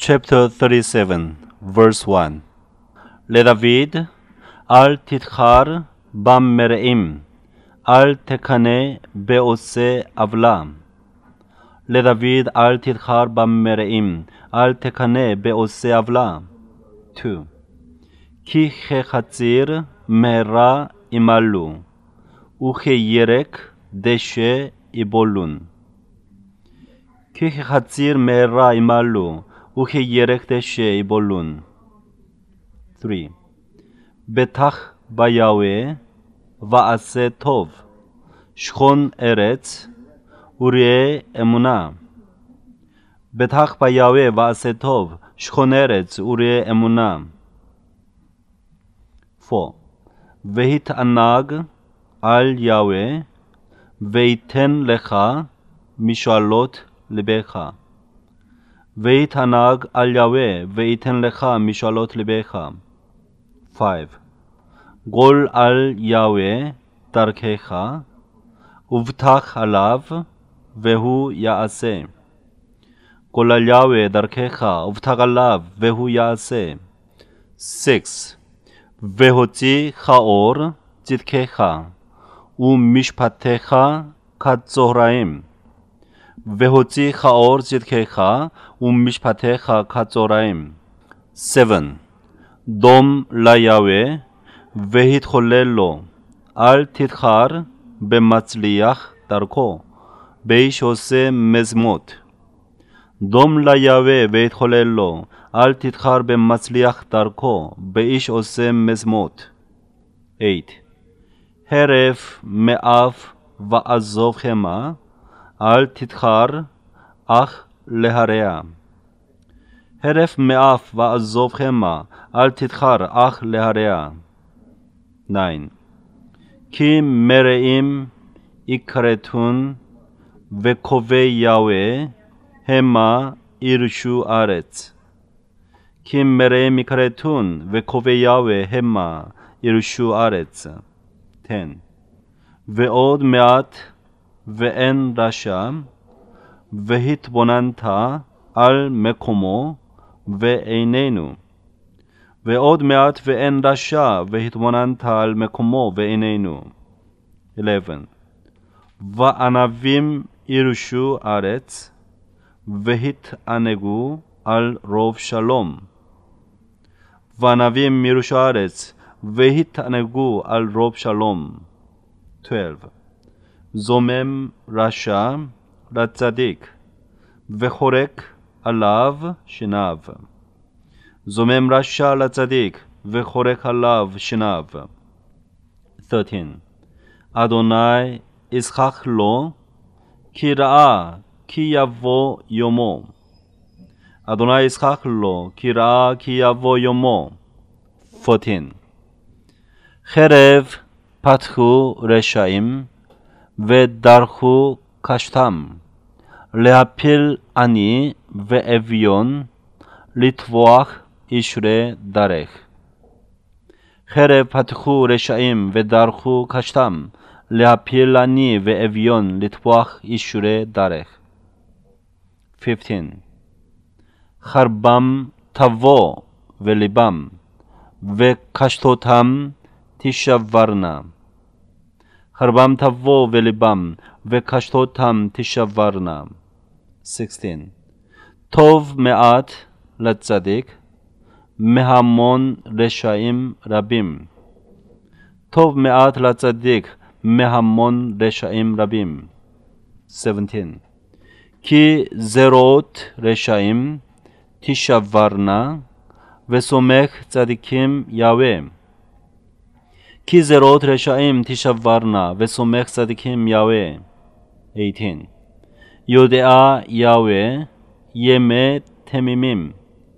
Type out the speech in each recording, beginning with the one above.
Chapter 37, verse 1. לדוד אל תתחר במרעים, אל תקנא בעושה עוולה. לדוד אל תתחר במרעים, אל תקנא בעושה עוולה. 2. כי כחציר מהרה ימלאו, וכירק דשא יבולון. כי כחציר מהרה ימלאו, וכירק דשא יבולון. 3. בטח ביהוה ועשה טוב, שכון ארץ וראה אמונה. בטח ביהוה ועשה טוב, שכון ארץ וראה אמונה. 4. והתענג על יהוה ויתן לך משאלות לבך. ויתענג על יהוה ויתן לך משאלות לבך. 5. גול על יהוה דרכך, ובטח עליו והוא יעשה. גול על יהוה דרכך, ובטח עליו והוא יעשה. 6. והוציא כאור צדקך, ומשפטך כצהריים. והוציא כאור צדקך, ומשפטך כצהריים. 7. דום ליהוה והתחולל לו, אל תתחר במצליח דרכו, באיש עושה מזמות. דום ליהוה והתחולל לו, אל תתחר במצליח דרכו, באיש עושה מזמות. 8. הרף מאף ועזוב חמא, אל תתחר אך להרע. הרף מאף ועזוב חמא, אל תתחר אך להרע. 9. כי מרעים יכרתון, וקובע יהוה המה ירשו ארץ. כי מרעים יכרתון, וקובע יהוה המה ירשו ארץ. 10. ועוד מעט ואין רשע, והתבוננת על מקומו ואיננו. ועוד מעט ואין רשע, והתבוננת על מקומו ואיננו. 11. וענבים ירשו ארץ, והתענגו על רוב שלום. וענבים ירשו ארץ, והתענגו על רוב שלום. 12. זומם רשע לצדיק, וחורק עליו שיניו. זומם רשע לצדיק, וחורק עליו שיניו. 13. אדוני ישחק לו, כי ראה כי יבוא יומו. אדוני ישחק לו, כי ראה כי יבוא יומו. 14. חרב פתחו רשעים, ודרכו קשתם, להפיל עני ואביון, לטבוח ישרי דרך. חרב פתחו רשעים ודרכו קשתם, להפיל עני ואביון, לטבוח ישרי דרך. 15. חרבם תבוא ולבם, וקשתותם תשברנה. חרבם תבוא ולבם, וקשתותם תשברנה. 16. טוב מעט לצדיק, מהמון רשעים רבים. טוב מעט לצדיק, מהמון רשעים רבים. 17. כי זרועות רשעים תשברנה, וסומך צדיקים יהוה. כי זרועות רשעים תשברנה, וסומך צדיקים יהוה. 18. יודע יהוה ימי תמימים,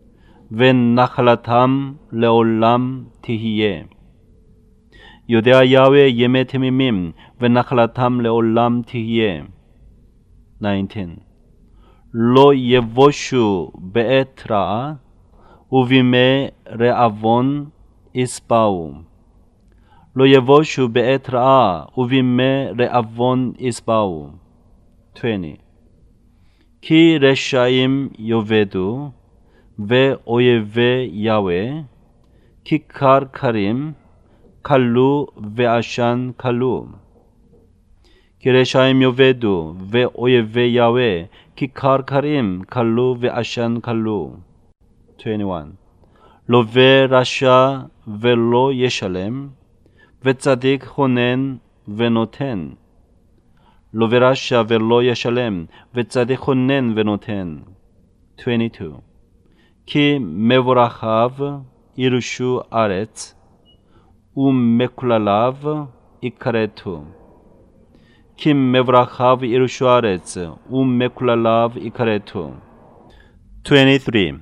ונחלתם לעולם תהיה. יודע יהוה ימי תמימים, ונחלתם לעולם תהיה. 19. לא יבושו בעת רעה, ובימי רעבון יספאו. לא יבושו בעת רעה, ובימי רעבון יספאו. 20. כי רשעים יאבדו, ואויבי יהוה, כיכר כרים, כלו ועשן כלו. כי רשעים יאבדו, ואויבי יהוה, כיכר כרים, כלו ועשן כלו. 21. לווה רשע ולא ישלם, וצדיק חונן ונותן. לווה רשע ולא ישלם, וצדיק חונן ונותן. 22. כי מבורכיו ירשו ארץ, ומקלליו יכרתו. כי מבורכיו ירשו ארץ, ומקלליו יכרתו. 23.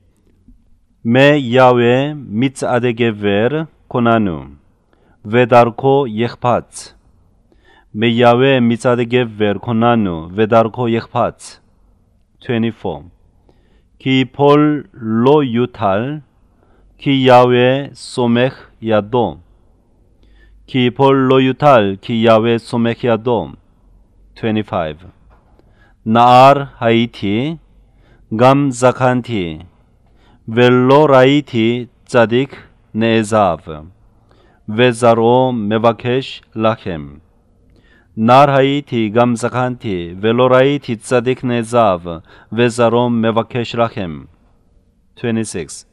מיהוה מצעדי גבר כוננו, ודרכו יחפץ. מיהוה מצעדי גבר כוננו, ודרכו יחפץ. 24. כי יפול לא יוטל, כי יהוה סומך ידו. כי יפול לא יוטל, כי יהוה סומך ידו. 25. נער הייתי, גם זקנתי, ולא ראיתי צדיק נעזב, וזרעו מבקש לחם. נער הייתי, גם זקנתי, ולא ראיתי צדיק נעזב, וזרעו מבקש לחם. 26.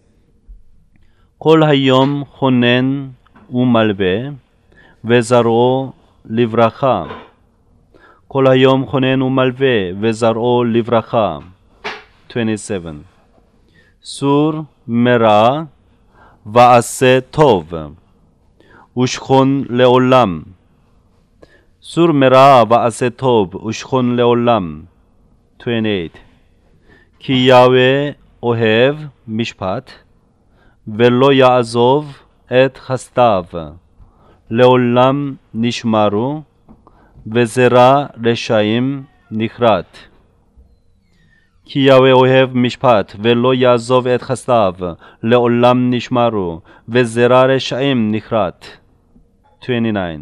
כל היום חונן ומלווה, וזרעו לברכה. כל היום חונן ומלווה, וזרעו לברכה. 27. סור מרע ועשה טוב, ושכון לעולם. סור מרע ועשה טוב, ושכון לעולם. 28. כי יהוה אוהב משפט, ולא יעזוב את חסדיו. לעולם נשמרו, וזרע רשעים נכרת. כי יהוה אוהב משפט, ולא יעזוב את חסדיו. לעולם נשמרו, וזרע רשעים נכרת. 29.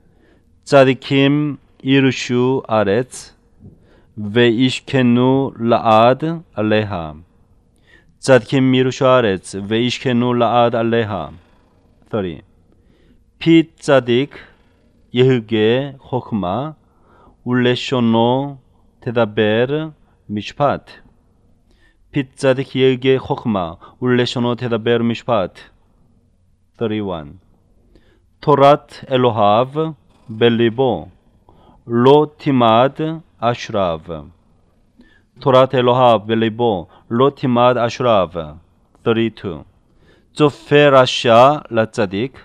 צדיקים ירשו ארץ, וישכנו לעד עליה. צדיקים ירשו ארץ, וישכנו לעד עליה. 30. פי צדיק יהגה חוכמה, ולשונו תדבר משפט. פי צדיק יהגה חוכמה, ולשונו תדבר משפט. 31. תורת אלוהיו בליבו, לא תימד אשריו. תורת אלוהיו בליבו, לא תימד אשריו. 32. צופה רשע לצדיק,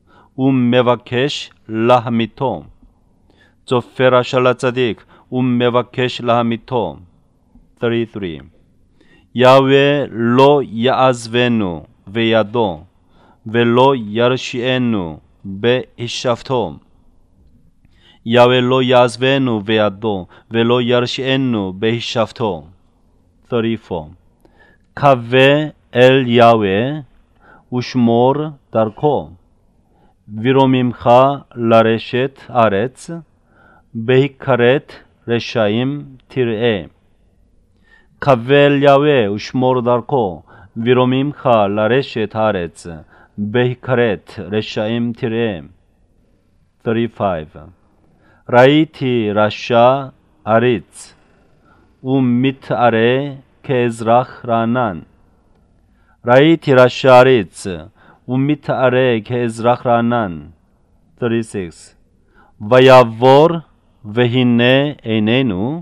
ומבקש להמיתו. צופה רשע לצדיק, ומבקש להמיתו. 33. יהוה לא יעזבנו וידו, ולא ירשיענו בהישבתו. יהוה לא יעזבנו וידו, ולא ירשיענו בהישבתו. 34. קווה אל יהוה, ושמור דרכו. וירוממך לרשת ארץ, בהיכרת רשעים תראה. קווה אל יהוה ושמור דרכו, וירוממך לרשת הארץ, בהיכרת רשעים תראה. 35. ראיתי רשע עריץ, ומתערה כאזרח רענן. ראיתי רשע עריץ, ומתערה כאזרח רענן. 36. ויעבור והנה איננו,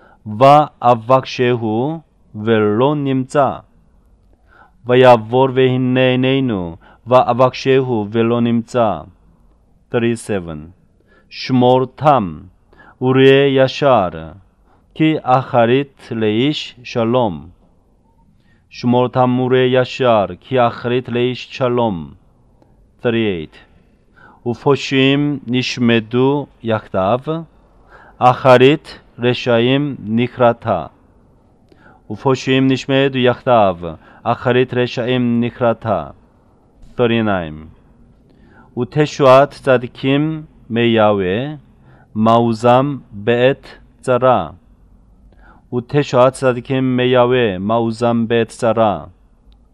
ואבקשהו ולא נמצא. ויעבור והנה איננו, ואבקשהו ולא נמצא. 37. שמור תם וראה ישר, כי אחרית לאיש שלום. שמור תם וראה ישר, כי אחרית לאיש שלום. 38. ופושעים נשמדו יחדיו, אחרית רשעים נכרתה. ופושעים נשמדו יחדיו, אחרית רשעים נכרתה. 39. ותשועת צדיקים מיהוה, מעוזם בעת צרה. ותשועת צדיקים מיהוה, מעוזם בעת צרה.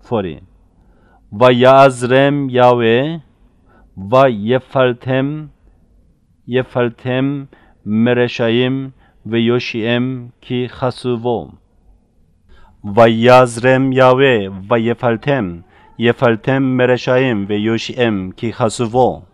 40. ויעזרם יהוה ויפלתם מרשעים ויושיעם כי חסובו. ויעזרם יהוה ויפלתם מרשעים ויושיעם כי חסובו.